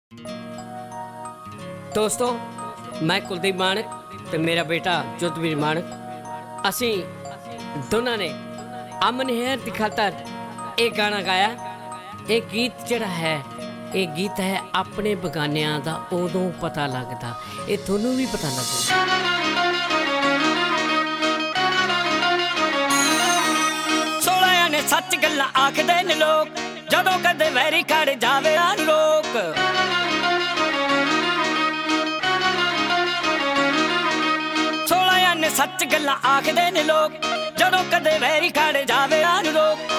ਦੋਸਤੋ, ਮੈਂ ਕੁਲਦੀਪ ਮਾਣਕ ਤੇ ਮੇਰਾ ਬੇਟਾ ਜੋਤਵੀਰ ਮਾਣਕ, ਅਸੀਂ ਦੋਨਾਂ ਨੇ ਅਮਨ ਹੈਰ ਦੀ ਖਾਤਰ ਇਹ ਗਾਣਾ ਗਾਇਆ। ਇਹ ਗੀਤ ਜਿਹੜਾ ਹੈ, ਇਹ ਗੀਤ ਹੈ ਆਪਣੇ ਬਗਾਨਿਆਂ ਦਾ ਉਦੋਂ ਪਤਾ ਲੱਗਦਾ। ਇਹ ਤੁਹਾਨੂੰ ਵੀ ਪਤਾ ਲੱਗੂ। ਸੋਹਣਿਆਂ ਨੇ ਸੱਚ ਗੱਲਾਂ ਆਖਦੇ ਨੇ ਲੋਕ, ਜਦੋਂ ਕਦੇ ਵੈਰੀ ਖੜ ਜਾਵੇ ਆ ਲੋਕ। ਸੋਹਣਿਆਂ ਨੇ ਸੱਚ ਗੱਲਾਂ ਆਖਦੇ ਨੇ ਲੋਕ, ਜਦੋਂ ਕਦੇ ਵੈਰੀ ਖੜ ਜਾਵੇ ਆ ਲੋਕ।